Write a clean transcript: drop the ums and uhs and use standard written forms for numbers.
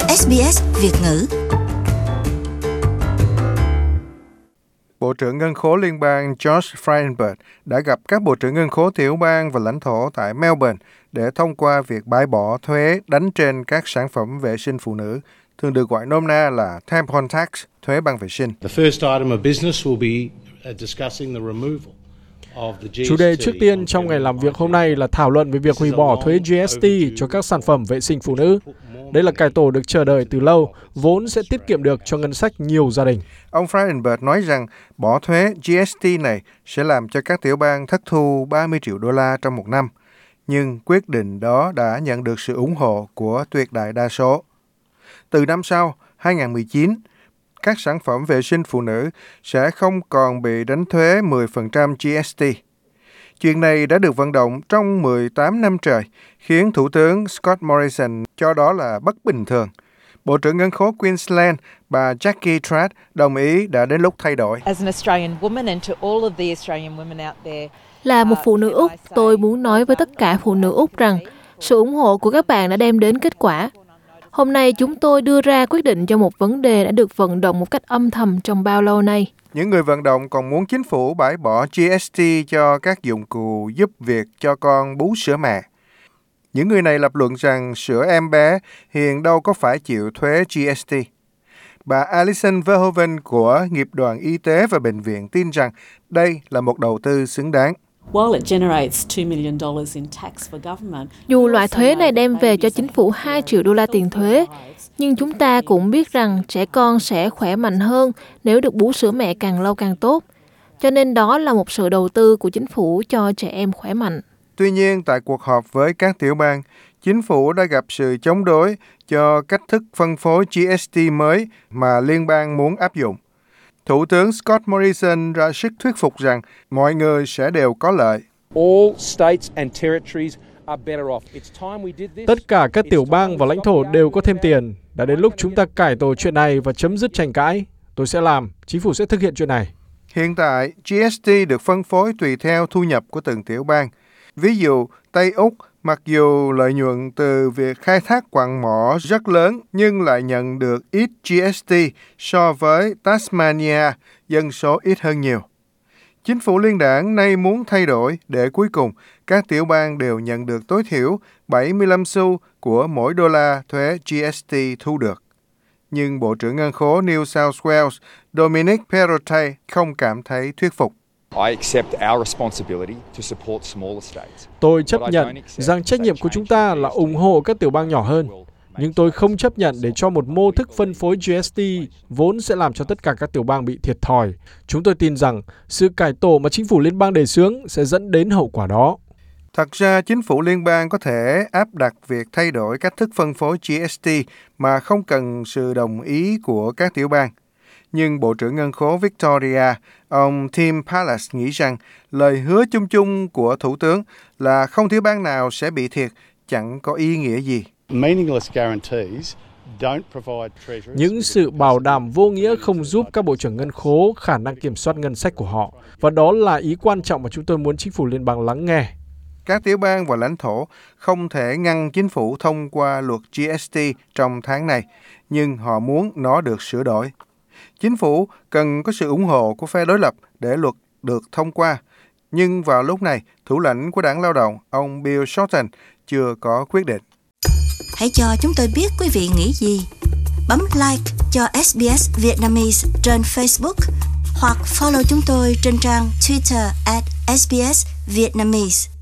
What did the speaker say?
SBS Việt ngữ. Bộ trưởng Ngân khố Liên bang George Frydenberg đã gặp các bộ trưởng ngân khố tiểu bang và lãnh thổ tại Melbourne để thông qua việc bãi bỏ thuế đánh trên các sản phẩm vệ sinh phụ nữ, thường được gọi nôm na là tampon tax, thuế băng vệ sinh. Chủ đề trước tiên trong ngày làm việc hôm nay là thảo luận về việc hủy bỏ thuế GST cho các sản phẩm vệ sinh phụ nữ. Đây là cải tổ được chờ đợi từ lâu, vốn sẽ tiết kiệm được cho ngân sách nhiều gia đình. Ông Frydenberg nói rằng bỏ thuế GST này sẽ làm cho các tiểu bang thất thu 30 triệu đô la trong một năm. Nhưng quyết định đó đã nhận được sự ủng hộ của tuyệt đại đa số. Từ năm sau, 2019, các sản phẩm vệ sinh phụ nữ sẽ không còn bị đánh thuế 10% GST. Chuyện này đã được vận động trong 18 năm trời, khiến Thủ tướng Scott Morrison cho đó là bất bình thường. Bộ trưởng Ngân khố Queensland, bà Jackie Trad, đồng ý đã đến lúc thay đổi. Là một phụ nữ Úc, tôi muốn nói với tất cả phụ nữ Úc rằng sự ủng hộ của các bạn đã đem đến kết quả. Hôm nay chúng tôi đưa ra quyết định cho một vấn đề đã được vận động một cách âm thầm trong bao lâu nay. Những người vận động còn muốn chính phủ bãi bỏ GST cho các dụng cụ giúp việc cho con bú sữa mẹ. Những người này lập luận rằng sữa em bé hiện đâu có phải chịu thuế GST. Bà Alison Verhoeven của Nghiệp đoàn Y tế và Bệnh viện tin rằng đây là một đầu tư xứng đáng. Dù loại thuế này đem về cho chính phủ 2 triệu đô la tiền thuế, nhưng chúng ta cũng biết rằng trẻ con sẽ khỏe mạnh hơn nếu được bú sữa mẹ càng lâu càng tốt. Cho nên đó là một sự đầu tư của chính phủ cho trẻ em khỏe mạnh. Tuy nhiên, tại cuộc họp với các tiểu bang, chính phủ đã gặp sự chống đối cho cách thức phân phối GST mới mà liên bang muốn áp dụng. Thủ tướng Scott Morrison ra sức thuyết phục rằng mọi người sẽ đều có lợi. Tất cả các tiểu bang và lãnh thổ đều có thêm tiền. Đã đến lúc chúng ta cải tổ chuyện này và chấm dứt tranh cãi. Tôi sẽ làm, chính phủ sẽ thực hiện chuyện này. Hiện tại, GST được phân phối tùy theo thu nhập của từng tiểu bang. Ví dụ, Tây Úc, mặc dù lợi nhuận từ việc khai thác quặng mỏ rất lớn nhưng lại nhận được ít GST so với Tasmania, dân số ít hơn nhiều. Chính phủ liên đảng nay muốn thay đổi để cuối cùng các tiểu bang đều nhận được tối thiểu 75 xu của mỗi đô la thuế GST thu được. Nhưng Bộ trưởng Ngân khố New South Wales Dominic Perrottet không cảm thấy thuyết phục. Tôi chấp nhận rằng trách nhiệm của chúng ta là ủng hộ các tiểu bang nhỏ hơn. Nhưng tôi không chấp nhận để cho một mô thức phân phối GST vốn sẽ làm cho tất cả các tiểu bang bị thiệt thòi. Chúng tôi tin rằng sự cải tổ mà chính phủ liên bang đề xướng sẽ dẫn đến hậu quả đó. Thật ra, chính phủ liên bang có thể áp đặt việc thay đổi cách thức phân phối GST mà không cần sự đồng ý của các tiểu bang. Nhưng Bộ trưởng Ngân khố Victoria, ông Tim Pallas nghĩ rằng lời hứa chung chung của Thủ tướng là không tiểu bang nào sẽ bị thiệt chẳng có ý nghĩa gì. Những sự bảo đảm vô nghĩa không giúp các bộ trưởng ngân khố khả năng kiểm soát ngân sách của họ. Và đó là ý quan trọng mà chúng tôi muốn chính phủ liên bang lắng nghe. Các tiểu bang và lãnh thổ không thể ngăn chính phủ thông qua luật GST trong tháng này, nhưng họ muốn nó được sửa đổi. Chính phủ cần có sự ủng hộ của phe đối lập để luật được thông qua. Nhưng vào lúc này, thủ lãnh của Đảng Lao động, ông Bill Shorten, chưa có quyết định. Hãy cho chúng tôi biết quý vị nghĩ gì. Bấm like cho SBS Vietnamese trên Facebook hoặc follow chúng tôi trên trang Twitter @SBS Vietnamese.